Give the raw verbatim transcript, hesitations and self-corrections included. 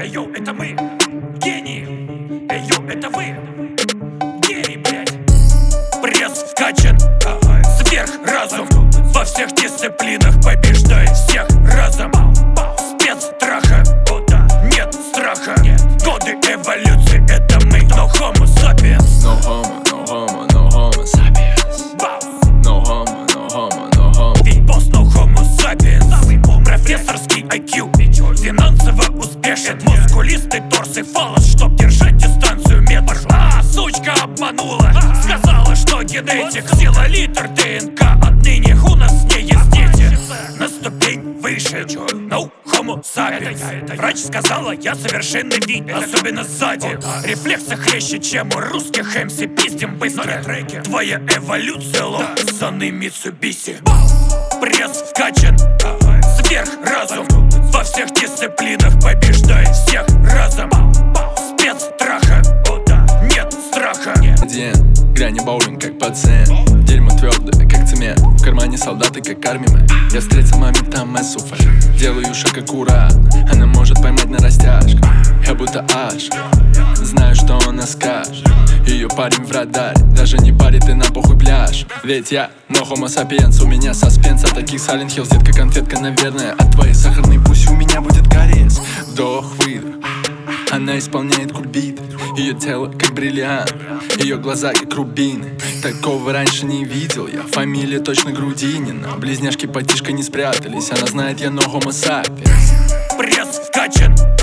Эй, йоу, это мы, гении. Эй, йоу, это вы, геи, блядь. Пресс вкачан, сверх разум. Во всех дисциплинах побеждает всех разом. Спецтраха, нет страха. Годы эволюции, это мы, но homo sapiens. No homo, no homo, no homo sapiens. No homo, no homo, no homo. Ведь босс, no homo sapiens. Профессорский ай кью, финансово успешен. Мускулистый торс и фалос, чтоб держать дистанцию метр. А, сучка обманула, сказала, что генетик. Сила литр ДНК, отныне у нас не есть дети. На ступень выше, no homo sapiens. Врач сказала, я совершенный вид, особенно сзади. Рефлексы хлеще, чем у русских эм си. Пиздим быстро, твоя эволюция лопасанный Митсубиси. Пресс вкачан, сверх разум. Во всех дисциплинах побеждает всех разом. Спецтраха, нет страха. Один, грани боулинг как пациент. Дерьмо твердое, как цемент. В кармане солдаты, как армимен. Я встретил маме там эсуфа. Делаю шаг аккурат. Она может поймать на растяжку. Я будто аж знаю, что она скажет. Ее парень в радаре, даже не парит и на похуй пляж. Ведь я no homo sapiens. У меня саспенс от таких Silent Hills. Детка конфетка, наверное. От твоей сахарной пусть у меня будет кариес. Вдох-выдох. Она исполняет кульбит. Ее тело как бриллиант, ее глаза как рубины. Такого раньше не видел я. Фамилия точно Грудинина. Близняшки потишка не спрятались. Она знает, я no homo sapiens. Пресс вкачан,